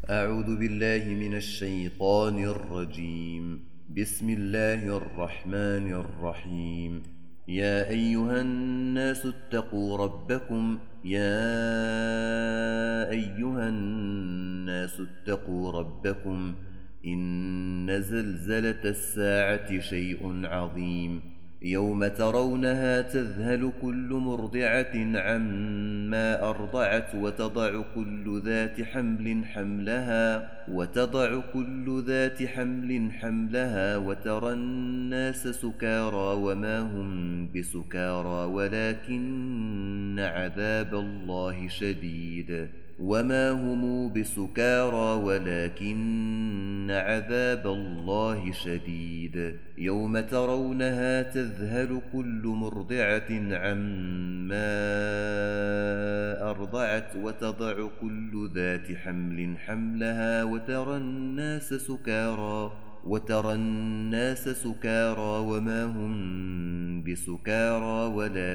أعوذ بالله من الشيطان الرجيم. بسم الله الرحمن الرحيم. يا أيها الناس اتقوا ربكم إن زلزلة الساعة شيء عظيم. يوم ترونها تذهل كل مرضعة عما أرضعت وتضع كل ذات حمل حملها وترى الناس سكارى وما هم بسكارى ولكن عذاب الله شديد. يوم ترونها تذهل كل مرضعة عما أرضعت وتضع كل ذات حمل حملها وترى الناس سكارى وما هم بسكارى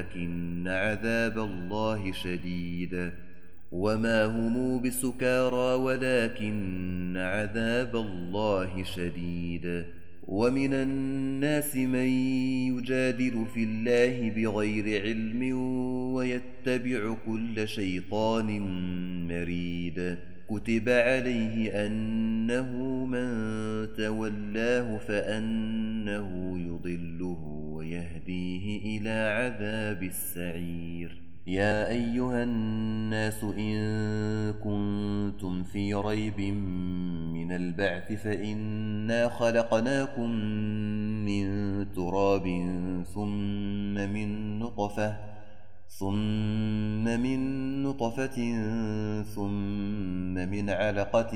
ولكن عذاب الله شديد. ومن الناس من يجادل في الله بغير علم ويتبع كل شيطان مريد. كتب عليه أنه من تولاه فأنه يضله ويهديه إلى عذاب السعير. يا أيها الناس إن كنتم في ريب من البعث فإنا خلقناكم من تراب ثم من نطفة ثم من علقة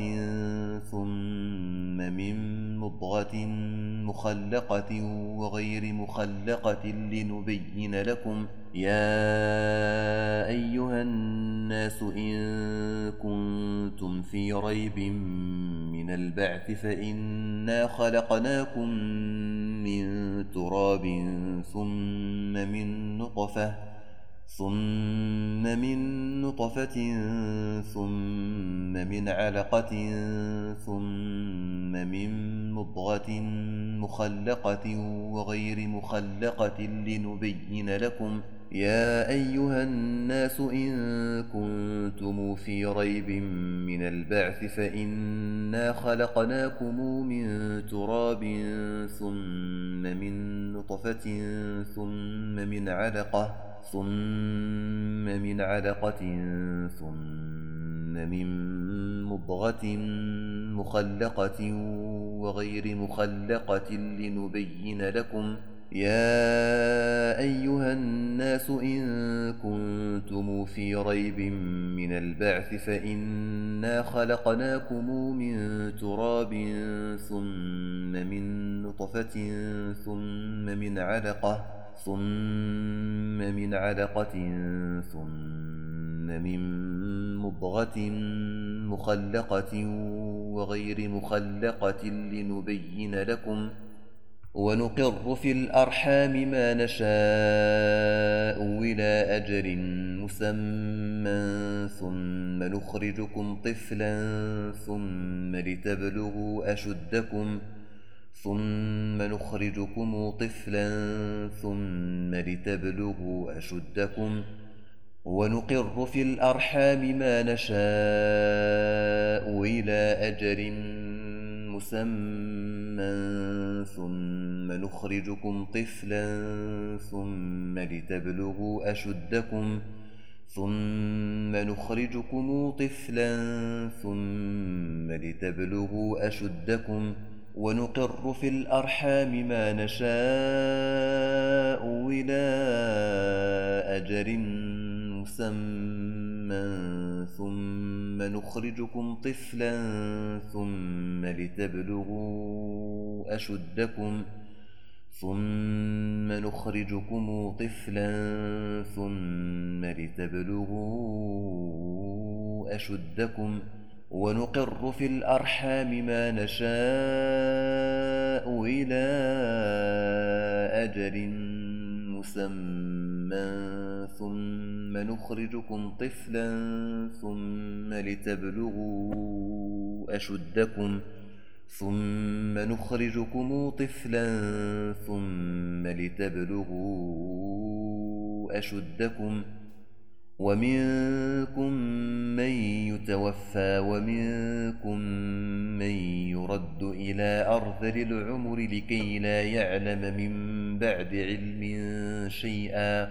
ثم من مضغة مخلقة وغير مخلقة لنبين لكم. يا أيها الناس إن كنتم في ريب من البعث فإنا خلقناكم من تراب ثم من نطفة ثم من علقة ثم من مضغة مخلقة وغير مخلقة لنبين لكم. يا أيها الناس إن كنتم في ريب من البعث فإنا خلقناكم من تراب ثم من نطفة ثم من علقة ثم من مضغة مخلقة وغير مخلقة لنبين لكم. يا أيها الناس إن كنتم في ريب من البعث فإنا خلقناكم من تراب ثم من نطفة ثم من علقة ثم من مضغة مخلقة وغير مخلقة لنبين لكم. ونقر في الأرحام ما نشاء إلى أجل مسمى ثم نخرجكم طفلا ثم لتبلغوا أشدكم. ونقر في الأرحام ما نشاء إلى أجل مسمى ثم نخرجكم طفلا ثم لتبلغوا أشدكم. ونقر في الأرحام ما نشاء إلى أجل مسمى ثم نخرجكم طفلا ثم لتبلغوا أشدكم. ونقر في الأرحام ما نشاء إلى أجل مسمى ثم نخرجكم طفلا ثم لتبلغوا أشدكم ثم نخرجكم طفلا ثم لتبلغوا أشدكم ومنكم من يتوفى ومنكم من يرد إلى أرذل العمر لكي لا يعلم من بعد علم شيئا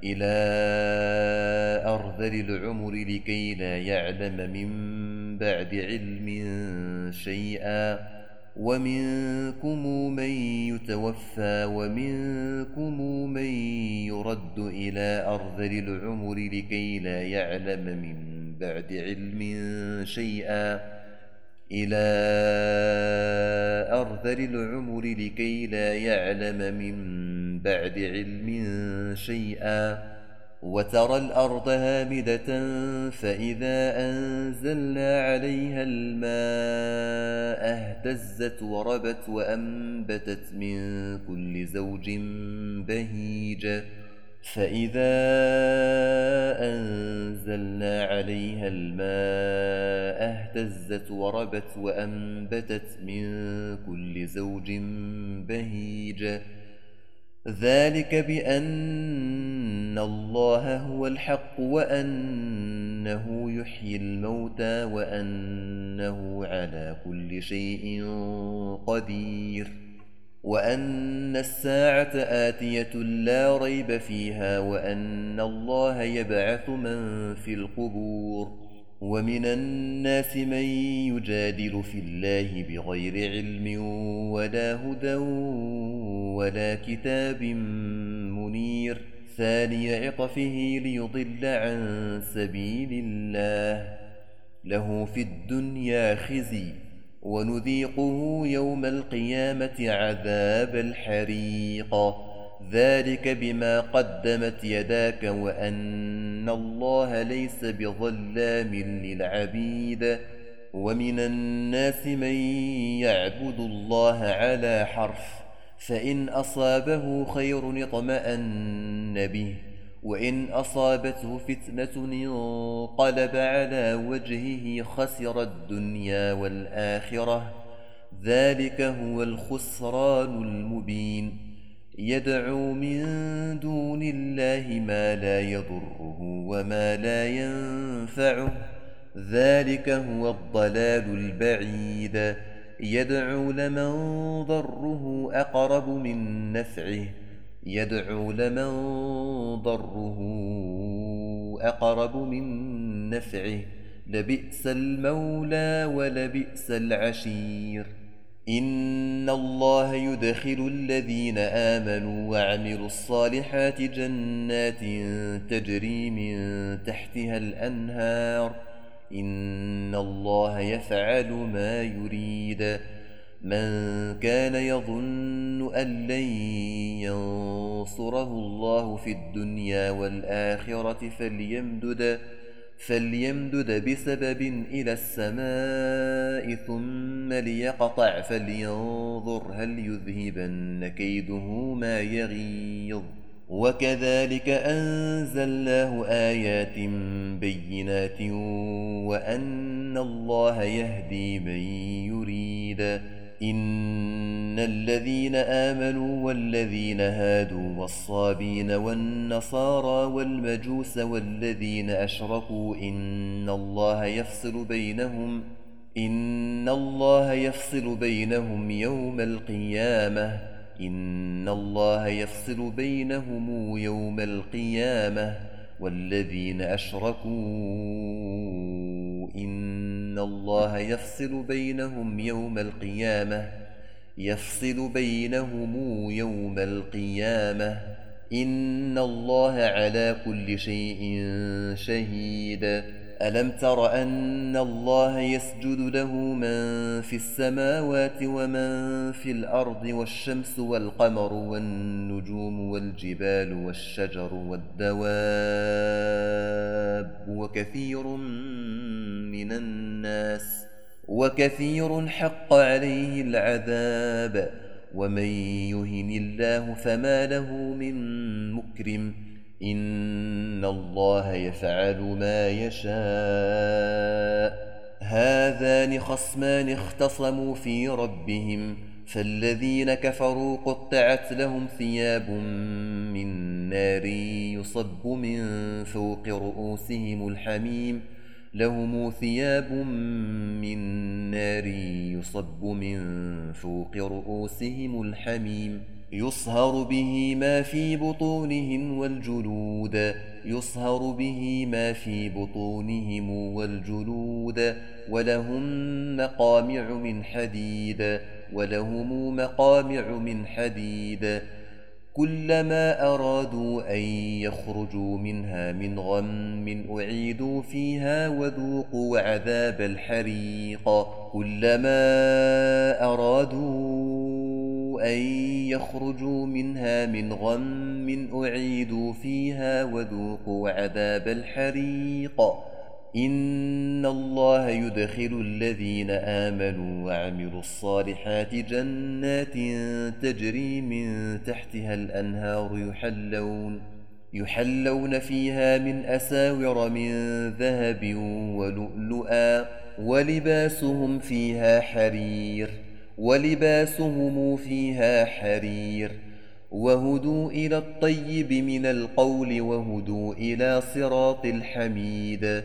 ومنكم من يتوفى ومنكم من يرد إلى أرذل العمر لكي لا يعلم من بعد علم شيئا وترى الأرض هامدة فإذا أنزلنا عليها الماء اهتزت وربت وأنبتت من كل زوج بهيج ذلك بأن الله هو الحق وأنه يحيي الموتى وأنه على كل شيء قدير وأن الساعة آتية لا ريب فيها وأن الله يبعث من في القبور ومن الناس من يجادل في الله بغير علم ولا هدى ولا كتاب منير ثاني عطفه ليضل عن سبيل الله له في الدنيا خزي ونذيقه يوم القيامة عذاب الحريق ذلك بما قدمت يداك وأن الله ليس بظلام للعبيد ومن الناس من يعبد الله على حرف فإن أصابه خير اطمأن به وإن أصابته فتنة انقلب على وجهه خسر الدنيا والآخرة ذلك هو الخسران المبين يدعو من دون الله ما لا يضره وما لا ينفعه ذلك هو الضلال البعيد يدعو لمن ضره أقرب من نفعه لبئس المولى ولبئس العشير إن الله يدخل الذين آمنوا وعملوا الصالحات جنات تجري من تحتها الأنهار إن الله يفعل ما يريد من كان يظن أن لن ينصره الله في الدنيا والآخرة فليمدد بسبب إلى السماء ثم ليقطع فلينظر هل يذهبن كيده ما يغيظ وكذلك أنزلناه آيات بينات وأن الله يهدي من يريد إن الذين آمنوا والذين هادوا والصابين والنصارى والمجوس والذين أشركوا إن الله يفصل بينهم يوم القيامة والذين أشركوا إن الله يفصل بينهم يوم القيامة إن الله على كل شيء شهيد ألم تر أن الله يسجد له من في السماوات ومن في الأرض والشمس والقمر والنجوم والجبال والشجر والدواب وكثير حق عليه العذاب ومن يهن الله فما له من مكرم إن الله يفعل ما يشاء هذان خصمان اختصموا في ربهم فالذين كفروا قطعت لهم ثياب من نار يصب من فوق رؤوسهم الحميم لهم ثياب من نار يصب من فوق رؤوسهم الحميم يصهر به ما في بطونهم والجلود يصهر به ما في بطونهم والجلود ولهم مقامع من حديد كلما أرادوا أن يخرجوا منها من غم أعيدوا فيها وذوقوا عذاب الحريق كلما أرادوا أن يخرجوا منها من غم أعيدوا فيها وذوقوا عذاب الحريق إن الله يدخل الذين آمنوا وعملوا الصالحات جنات تجري من تحتها الأنهار يحلون فيها من أساور من ذهب ولؤلؤا ولباسهم فيها حرير وهدوا إلى الطيب من القول وهدوا إلى صراط الحميد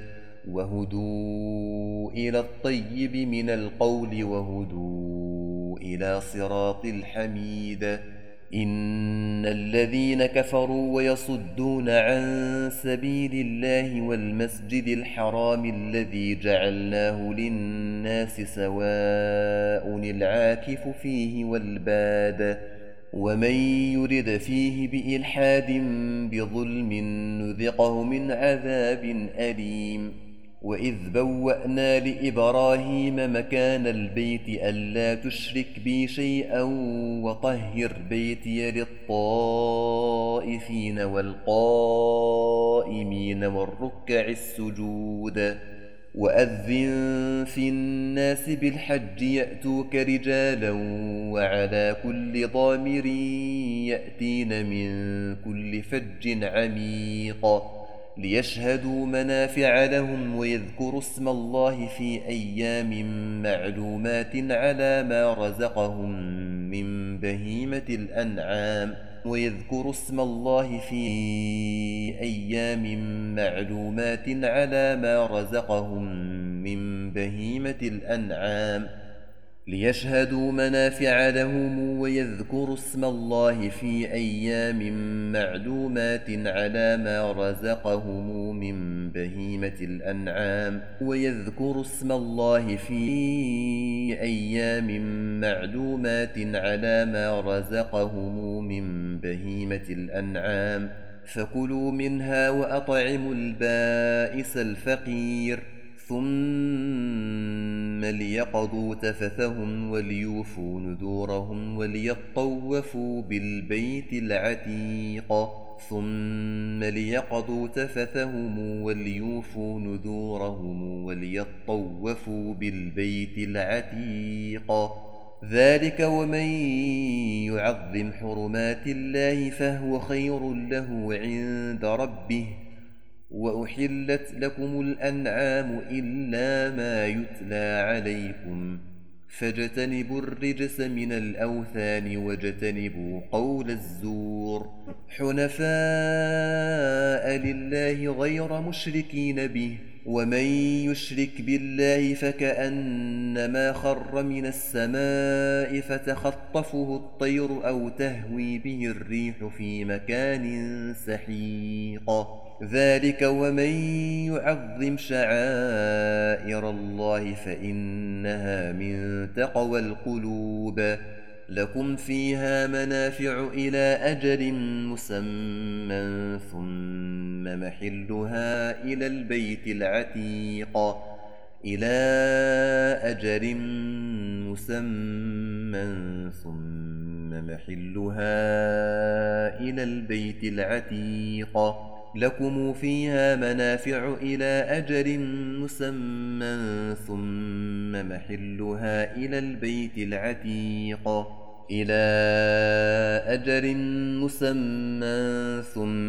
إن الذين كفروا ويصدون عن سبيل الله والمسجد الحرام الذي جعلناه للناس سواء العاكف فيه والباد ومن يرد فيه بإلحاد بظلم نذقه من عذاب أليم وإذ بوأنا لإبراهيم مكان البيت ألا تشرك بي شيئا وطهر بيتي للطائفين والقائمين والركع السجود وأذن في الناس بالحج يأتوك رجالا وعلى كل ضامر يأتين من كل فج عميق ليشهدوا منافع لهم ويذكروا اسم الله في أيام معلومات على ما رزقهم من بهيمة الأنعام ليشهدوا منافع لهم ويذكروا اسم الله في أيام معلومات على ما رزقهم من بهيمة الأنعام فكلوا منها وأطعموا البائس الفقير ثم ليقضوا تفثهم وليوفوا نذورهم وليطوفوا بالبيت العتيق ذلك ومن يعظم حرمات الله فهو خير له عند ربه وأحلت لكم الأنعام إلا ما يتلى عليكم فاجتنبوا الرجس من الأوثان واجتنبوا قول الزور حنفاء لله غير مشركين به ومن يشرك بالله فكأنما خر من السماء فتخطفه الطير أو تهوي به الريح في مكان سحيق ذلك ومن يعظم شعائر الله فإنها من تقوى القلوب لكم فيها منافع إلى أجل مسمى ثم محلها إلى البيت العتيق لكم فيها منافع إلى أجل مسمى ثم محلها إلى البيت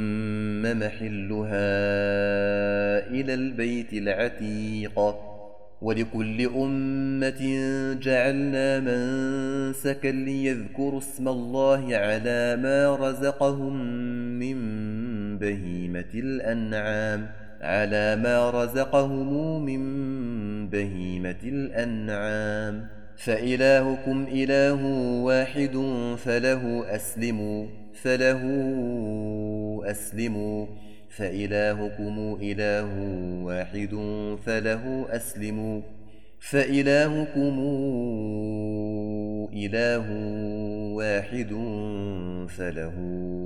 العتيق ولكل أمة جعلنا منسكا ليذكروا اسم الله على ما رزقهم من بهيمة الأنعام فإلهكم إله واحد فإلهكم إله واحد فله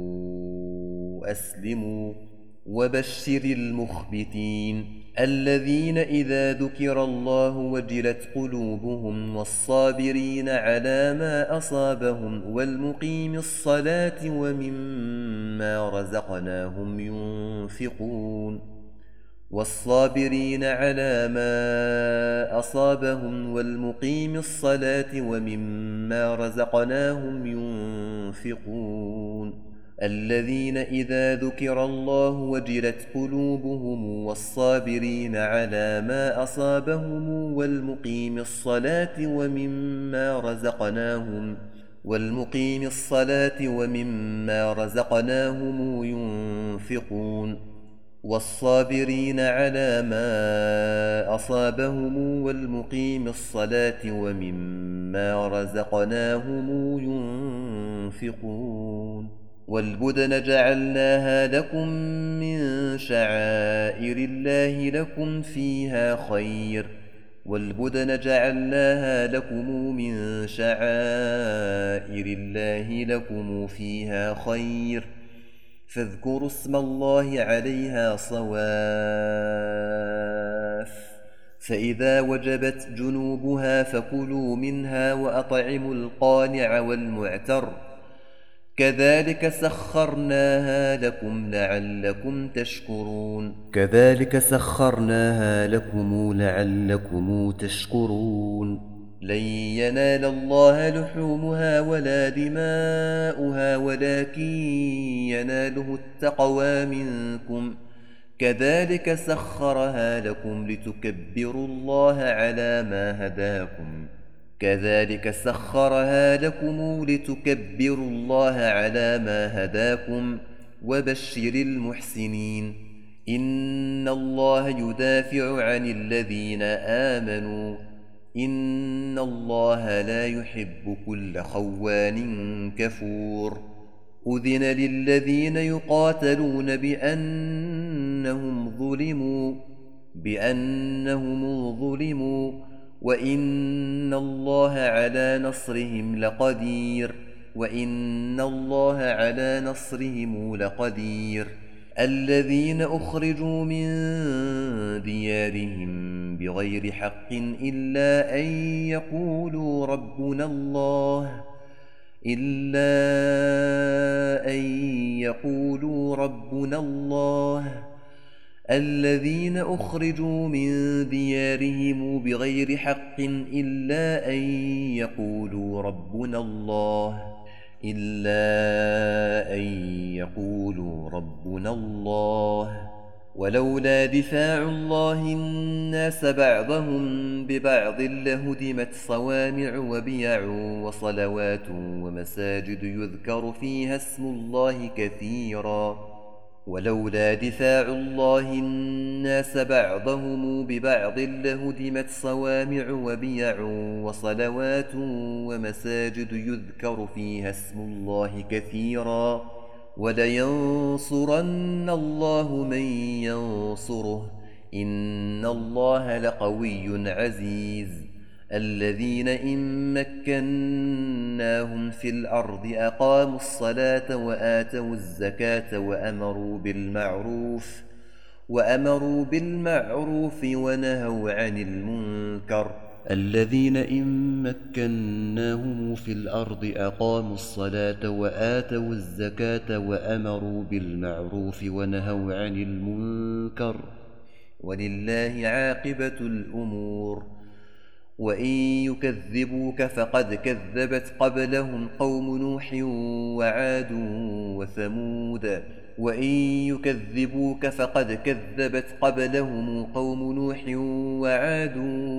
أسلموا وبشر المخبتين الذين إذا ذكر الله وجلت قلوبهم والصابرين على ما أصابهم والمقيم الصلاة ومما رزقناهم ينفقون الذين إذا ذكر الله وجلت قلوبهم والصابرين على ما أصابهم والمقيم الصلاة ومما رزقناهم ينفقون والصابرين على ما أصابهم والمقيم الصلاة ومما رزقناهم ينفقون والبدن جعلناها لكم من شعائر الله لكم فيها خير فاذكروا اسم الله عليها صواف فإذا وجبت جنوبها فكلوا منها وأطعموا القانع والمعتر كذلك سخرناها لكم لعلكم تشكرون لن ينال الله لحومها ولا دماؤها ولكن يناله التقوى منكم كذلك سخرها لكم لتكبروا الله على ما هداكم وبشر المحسنين إن الله يدافع عن الذين آمنوا إن الله لا يحب كل خوان كفور أذن للذين يقاتلون بأنهم ظلموا وإن الله على نصرهم لقدير الذين أخرجوا من ديارهم بغير حق إلا أن يقولوا ربنا الله الذين أخرجوا من ديارهم بغير حق إلا أن يقولوا ربنا الله ولولا دفاع الله الناس بعضهم ببعض لهدمت صوامع وبيع وصلوات ومساجد يذكر فيها اسم الله كثيرا ولولا دفاع الله الناس بعضهم ببعض لهدمت صوامع وبيع وصلوات ومساجد يذكر فيها اسم الله كثيرا ولينصرن الله من ينصره إن الله لقوي عزيز الذين إن مكناهم في الأرض أقاموا الصلاة وآتوا الزكاة وأمروا بالمعروف ونهوا عن المنكر الذين إن مكناهم في الأرض أقاموا الصلاة وآتوا الزكاة وأمروا بالمعروف ونهوا عن المنكر ولله عاقبة الأمور وإن يكذبوك فقد كذبت قبلهم قوم نوح وعاد وثمود وإن يكذبوك فقد كذبت قبلهم قوم نوح وعاد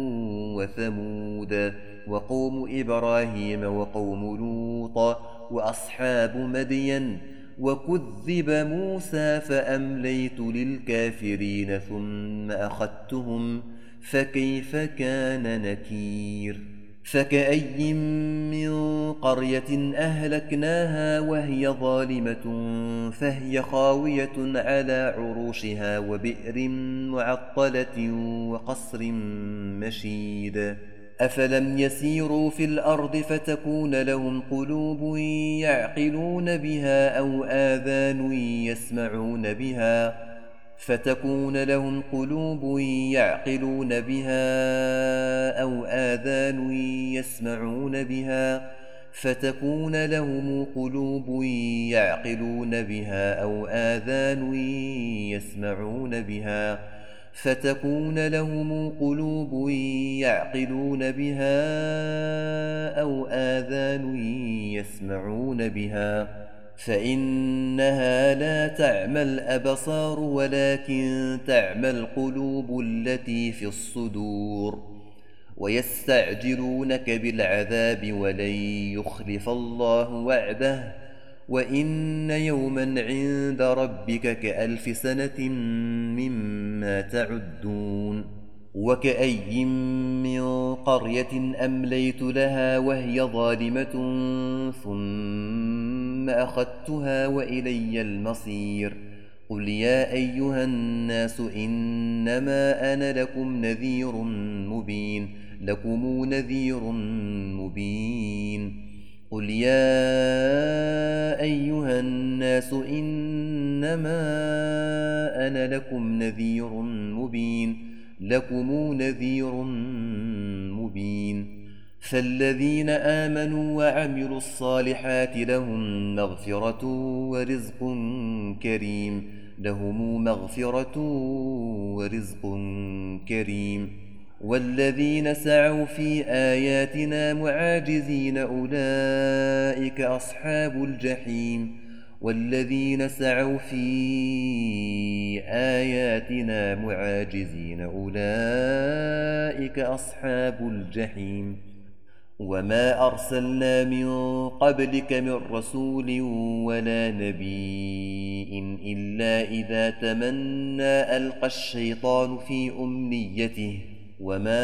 وثمود وقوم إبراهيم وقوم لوط وأصحاب مدين وكذب موسى فأمليت للكافرين ثم أخذتهم فكيف كان نكير فكأي من قرية أهلكناها وهي ظالمة فهي خاوية على عروشها وبئر معطلة وقصر مشيد أفلم يسيروا في الأرض فتكون لهم قلوب يعقلون بها أو آذان يسمعون بها فتكون لهم قلوب يعقلون بها أو آذان يسمعون بها فتكون لهم قلوب يعقلون بها أو آذان يسمعون بها فتكون لهم قلوب يعقلون بها أو آذان يسمعون بها فإنها لا تعمى الأبصار ولكن تعمى القلوب التي في الصدور ويستعجلونك بالعذاب ولن يخلف الله وعده وإن يوما عند ربك كألف سنة مما تعدون وكأي من قرية أمليت لها وهي ظالمة ثم أخذتها وإلي المصير قل يا أيها الناس إنما أنا لكم نذير مبين قل يا أيها الناس إنما أنا لكم نذير مبين فالذين آمنوا وعملوا الصالحات لهم مغفرة ورزق كريم والذين سعوا في آياتنا معاجزين أولئك أصحاب الجحيم والذين سعوا في آياتنا معاجزين أولئك أصحاب الجحيم وما أرسلنا من قبلك من رسول ولا نبي إلا إذا تمنى ألقى الشيطان في أمنيته وما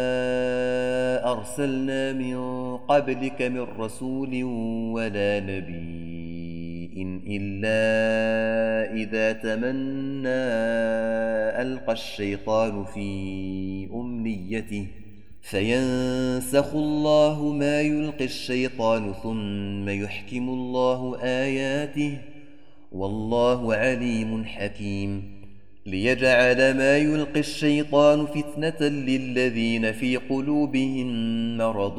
أرسلنا من قبلك من رسول ولا نبي إلا إذا تمنى ألقى الشيطان في أمنيته فينسخ الله ما يلقي الشيطان ثم يحكم الله آياته والله عليم حكيم ليجعل ما يلقي الشيطان فتنة للذين في قلوبهم مرض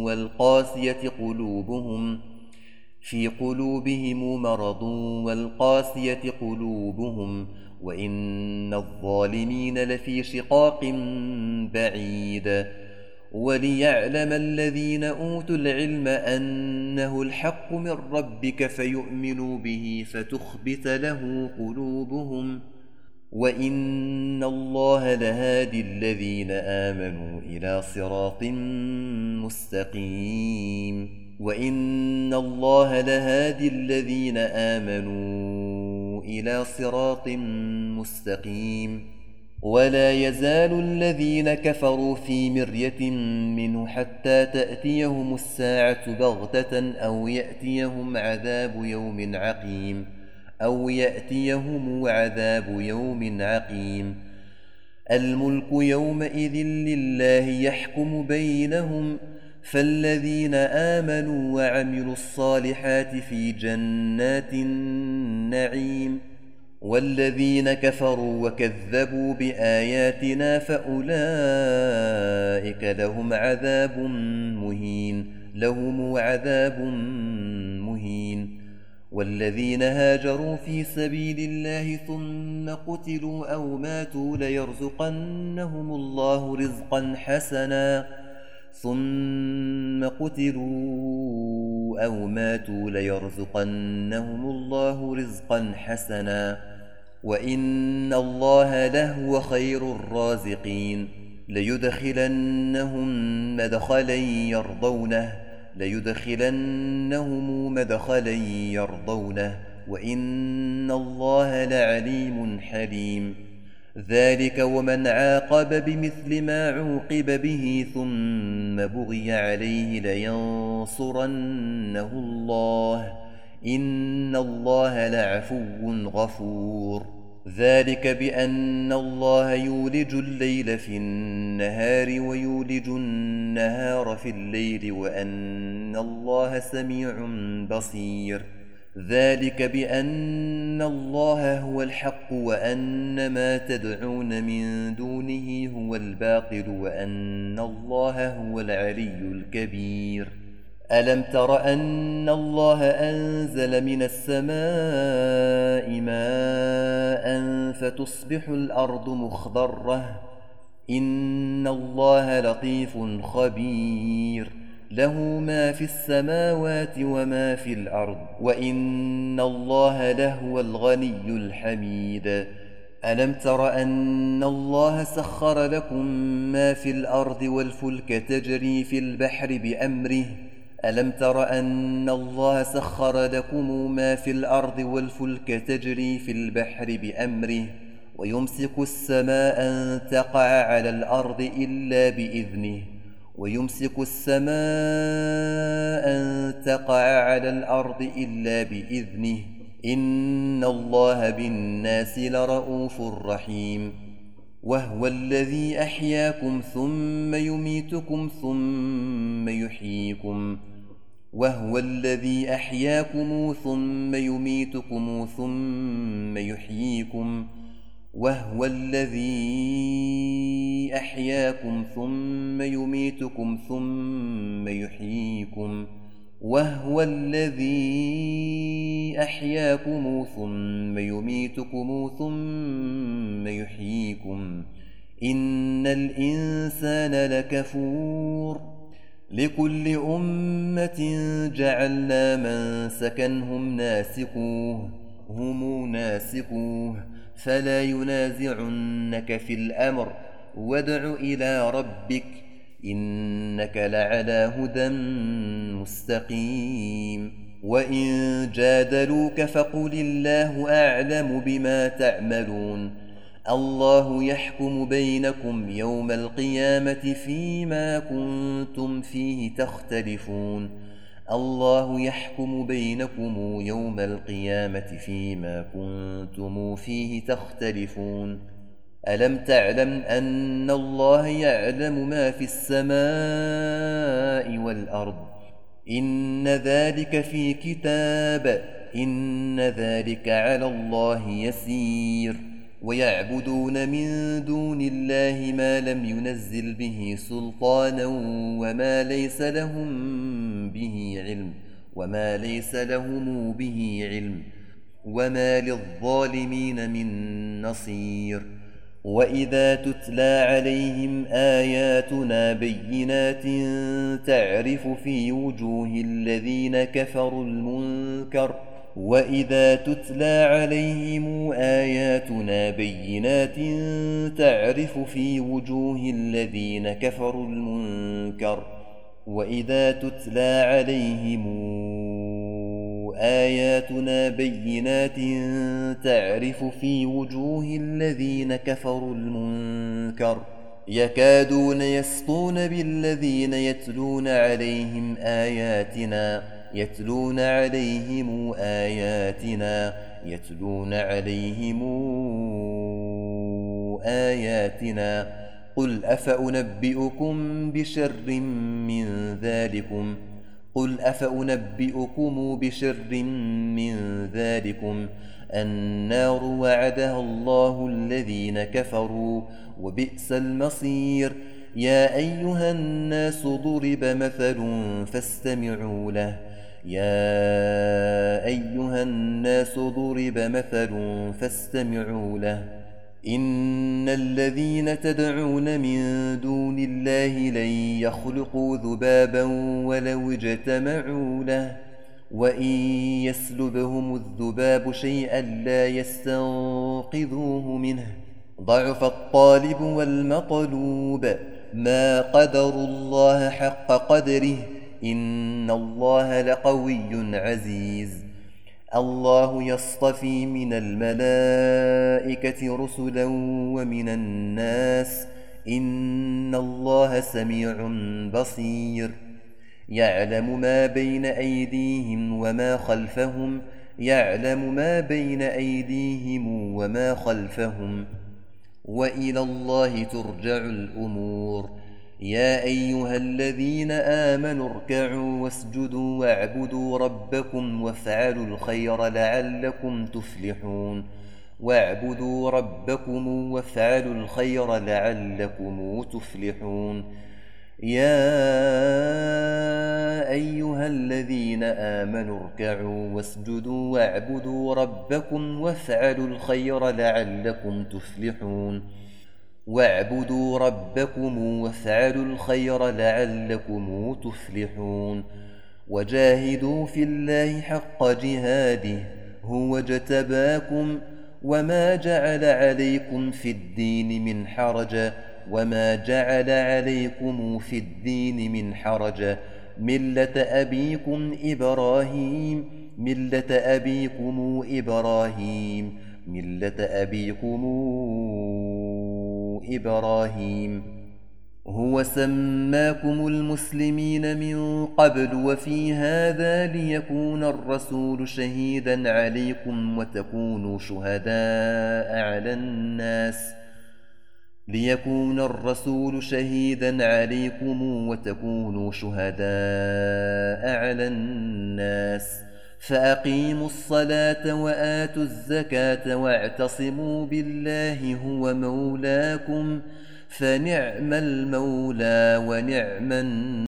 والقاسية قلوبهم وإن الظالمين لفي شقاق بعيد وليعلم الذين أوتوا العلم أنه الحق من ربك فيؤمنوا به فتخبت له قلوبهم وإن الله لهادي الذين آمنوا إلى صراط مستقيم ولا يزال الذين كفروا في مرية منه حتى تأتيهم الساعة بغتة أو يأتيهم عذاب يوم عقيم الملك يومئذ لله يحكم بينهم فالذين آمنوا وعملوا الصالحات في جنات النعيم والذين كفروا وكذبوا بآياتنا فأولئك لهم عذاب مهين والذين هاجروا في سبيل الله ثم قتلوا أو ماتوا ليرزقنهم الله رزقا حسنا ثم ثم قتلوا أو ماتوا ليرزقنهم الله رزقا حسنا وإن الله لهو خير الرازقين ليدخلنهم مدخلا يرضونه وإن الله لعليم حليم ذلك ومن عاقب بمثل ما عوقب به ثم بغي عليه لينصرنه الله إن الله لعفو غفور ذلك بأن الله يولج الليل في النهار ويولج النهار في الليل وأن الله سميع بصير ذلك بأن الله هو الحق وأن ما تدعون من دونه هو الباطل وأن الله هو العلي الكبير ألم تر أن الله أنزل من السماء ماء فتصبح الأرض مخضرة إن الله لطيف خبير له ما في السماوات وما في الأرض وإن الله لهو الغني الحميد ألم تر أن الله سخر لكم ما في الأرض والفلك تجري في البحر بأمره ألم تر أن الله سخر لكم ما في الأرض والفلك تجري في البحر بأمره ويمسك السماء أن تقع على الأرض إلا بإذنه إن الله بالناس لرءوف رحيم وهو الذي أحياكم ثم يميتكم ثم يحييكم إن الإنسان لكفور لكل أمة جعلنا منسكا هم ناسكوه فلا ينازعنك في الأمر وادع إلى ربك إنك لعلى هدى مستقيم وإن جادلوك فقل الله أعلم بما تعملون الله يحكم بينكم يوم القيامة فيما كنتم فيه تختلفون ألم تعلم أن الله يعلم ما في السماء والأرض إن ذلك في كتاب إن ذلك على الله يسير ويعبدون من دون الله ما لم ينزل به سلطانا وما ليس لهم به علم وما للظالمين من نصير وإذا تتلى عليهم آياتنا بينات تعرف في وجوه الذين كفروا المنكر يكادون يسطون بالذين يتلون عليهم آياتنا قل أفأنبئكم بشر من ذلكم النار وعدها الله الذين كفروا وبئس المصير يا أيها الناس ضرب مثل فاستمعوا له إن الذين تدعون من دون الله لن يخلقوا ذبابا ولو اجتمعوا له وإن يسلبهم الذباب شيئا لا يستنقذوه منه ضعف الطالب والمطلوب ما قدروا الله حق قدره إن الله لقوي عزيز الله يصطفي من الملائكة رسلا ومن الناس إن الله سميع بصير يعلم ما بين أيديهم وما خلفهم وما خلفهم وإلى الله ترجع الأمور يا أيها الذين آمنوا اركعوا واسجدوا واعبدوا ربكم وافعلوا الخير لعلكم تفلحون يا أيها الذين آمنوا اركعوا واسجدوا واعبدوا ربكم وافعلوا الخير لعلكم تفلحون وجاهدوا في الله حق جهاده هو اجتباكم وما جعل عليكم في الدين من حرج ملة أبيكم إبراهيم هو سماكم المسلمين من قبل وفي هذا ليكون الرسول شهيدا عليكم وتكونوا شهداء على الناس فأقيموا الصلاة وآتوا الزكاة واعتصموا بالله هو مولاكم فنعم المولى ونعم النصير